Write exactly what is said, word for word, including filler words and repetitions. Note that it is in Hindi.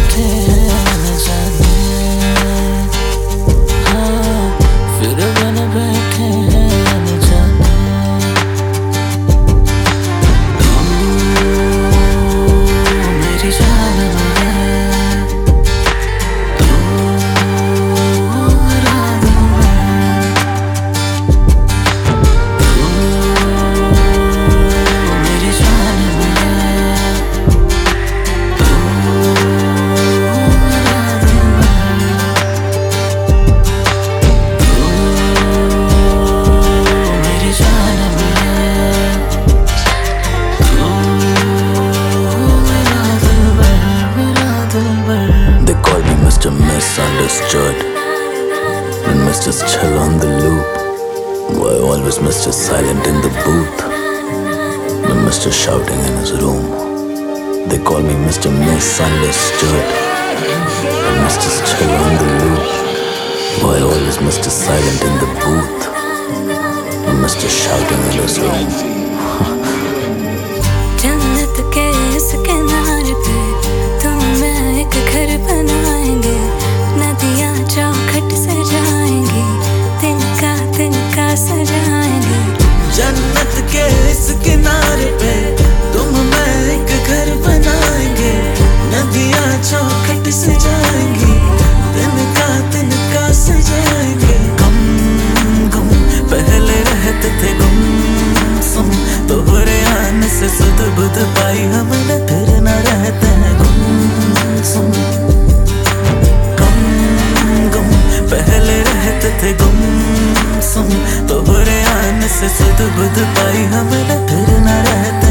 बैठे हैं न जाने, हाँ फिर बन बैठे हैं न जाने। तू मेरी जान है, तू मेरा दिल है, तू मेरी जान है, तू मेरा दिल है, तू मेरी जान है, तू मेरा दिलबर, मेरा दिलबर। They call me Mister Misunderstood and Mister Chill on the loop. Why always Mister Silent in the booth and Mister Shouting in his room. They call me Mister Misunderstood and Mister Chill on the loop. Why always Mister Silent in the booth and Mister Shouting in his room. जन्नत के इस किनारे पे तुम मैं एक घर बनाएंगे, नदियाँ चौखट सजाएंगे, तिनका तिनका सजाएंगे। जन्नत के इस किनारे पे तुम मैं एक घर बनाएंगे, नदियाँ चौखट सजाएंगी, तिनका तिनका सजाएंगे। गम गम पहले रहते थे गुम सुम, तोहरे आने से सुध बुध पाई हमने, फिर न रहते हैं गुम सुम। गम गम पहले रहते थे गुम सुम, तोहरे आने से सुध बुध पाई हमने, फिर न रहते